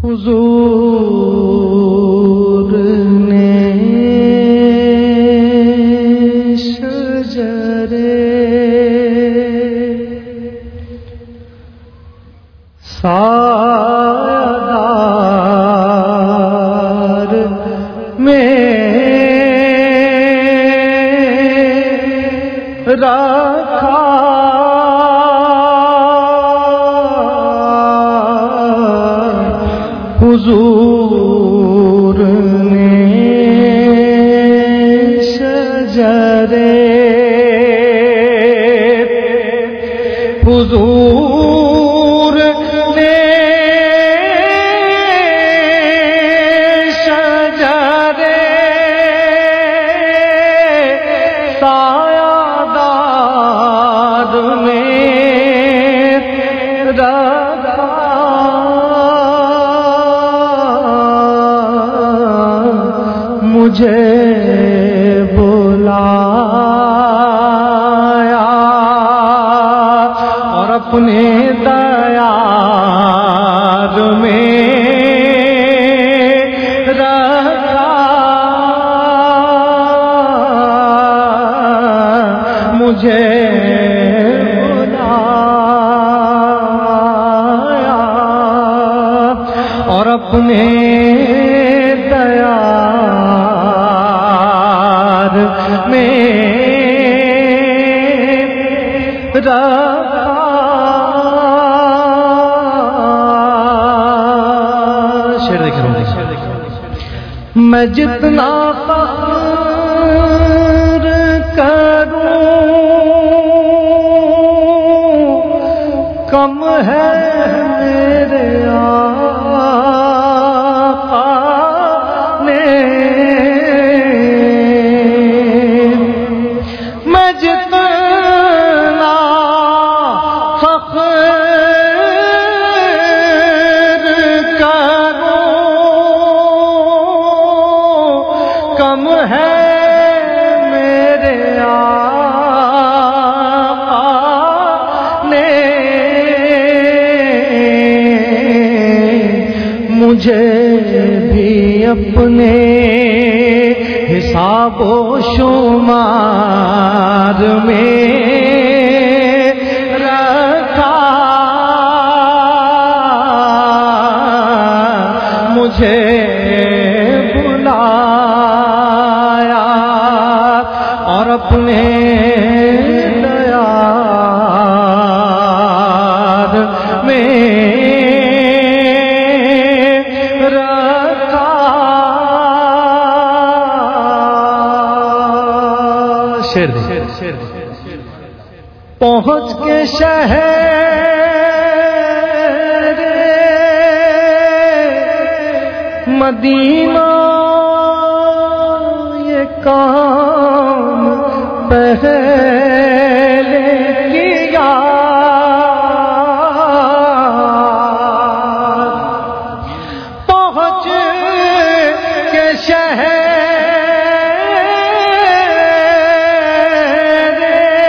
حضور نے شجرے سایہدار میں رکھا، حضور نے شجرے، حضور نے شجرے سایہ دار میں رکھا، مجھے بلایا اور اپنے دیار میں رکھا، مجھے بلایا اور اپنے میں رکھا، شعر دیکھ رہا ہوں، میں جتنا فخر کروں کم ہے میرے آقا نے، کم ہے میرے آقا نے، مجھے بھی اپنے حساب و شمار میں رکھا، مجھے اور اپنے دیار میں رکھا، شعر پہنچ کے شہر مدینہ یہ کام پہلے کیا، پہنچ کے شہر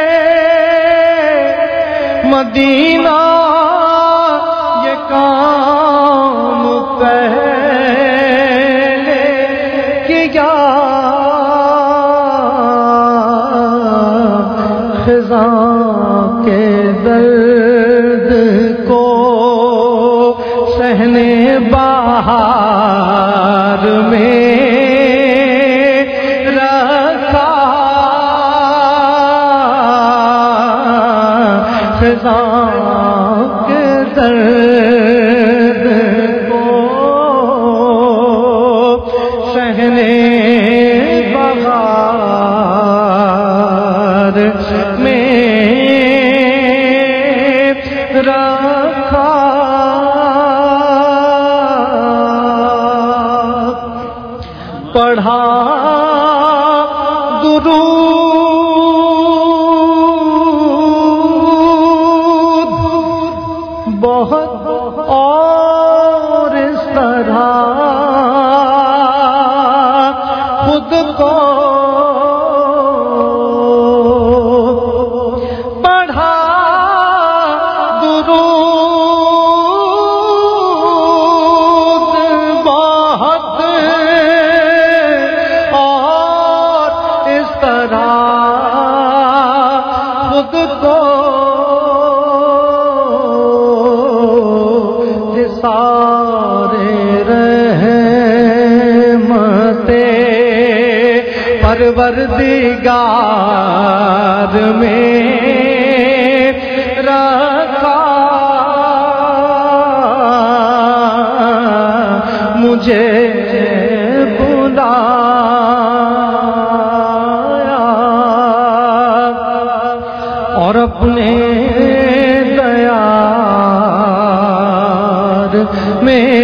مدینہ یہ کام پہلے کیا، خزاں کے درد کو سہنے بہار میں رکھا، خزاں کے درد کو سہنے بہار میں رکھا، پڑھا درود بہت اور اس طرح خود کو درود کو سارے رحمتیں پروردگار میں رکھا، مجھے بلایا اور اپنے دیار میں